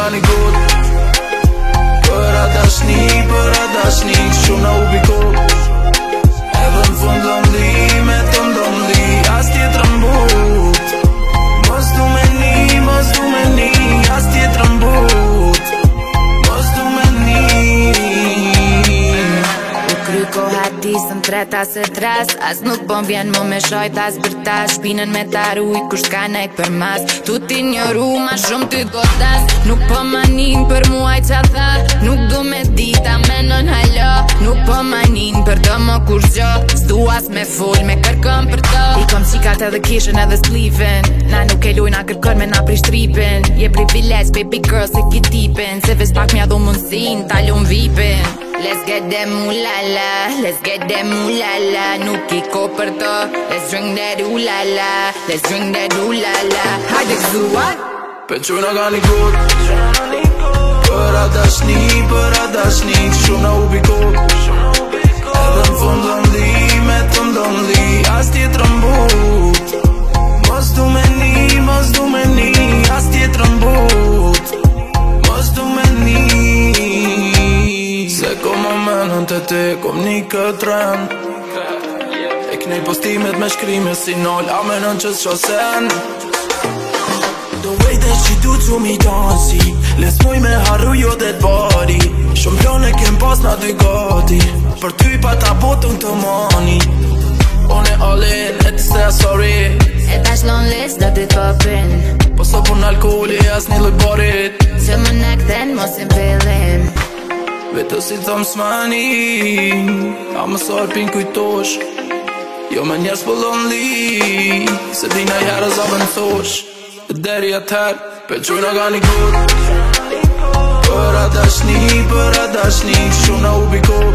ka një god Për adashni Shumë na ubi kot Edhe në fund lëmli Me të mdomli As tjetër mbut Mos du me ni As tjetër mbut Mos du me ni Koha disën treta se tres As nuk po vjen mo me shojt as bërtas Shpinën me taruj kur s'ka nejt për mas Tu ti njoru ma shumë ty godas Nuk po manin për muaj qa tha Nuk du me dita menon halo Nuk po manin për do mo kur zgjo S'du as me full me kërkëm për to I kom qikat edhe kishën edhe s'livin Na nuk e lujna kërkën me na prish tripin Je privilegj baby girl se ki tipin Se ves pak mja dhu mundësin talun vipin Let's get them ooh-la-la, let's get them ooh-la-la Nuk I ko për to, let's drink that ooh-la-la Let's drink that ooh-la-la Hajde këzua Për quna ka një god Për adashni Shumë na ubi kot Edhe në fund lëmli Me të mdomli As tjetër mbut Mos du me ni As tjetër mbut Mos du me ni Se kom më menën të te kom një këtë ren E kënej postimet me shkrime si nol A menën që s'qosen The way that she do to me don't see Les muj me harru jo dhe t'bari Shumë plone kem pas na dy gati Për ty pa ta botën të mani One all in, e të say sorry E tash loneless do të popin Po so pun alkoholi as një loj barit Që më në këthen mos i mbillin Vetë si thom s'mani A më sar pin kujtosh Jo me njerës po lonely Se dina jara zabën thosh Deri atër Për quna ka një god Për adashni Shumë na ubi kot